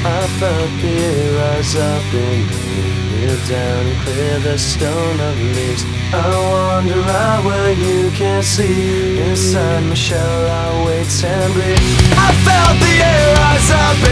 I felt the air rise up in me, kneel down and clear the stone of leaves. I wander out where you can't see. Inside my shell I wait and bleed. I felt the air rise up